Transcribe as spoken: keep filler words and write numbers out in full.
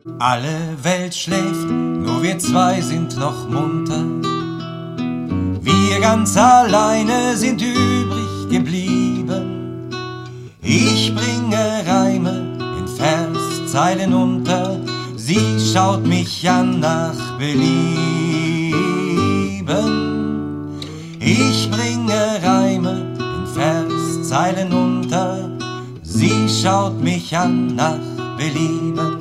Alle Welt schläft, nur wir zwei sind noch munter. Wir ganz alleine sind übrig geblieben. Ich bringe Reime in Verszeilen unter. Sie schaut mich an nach Belieben. Ich bringe Reime in Verszeilen unter. Sie schaut mich an nach Belieben.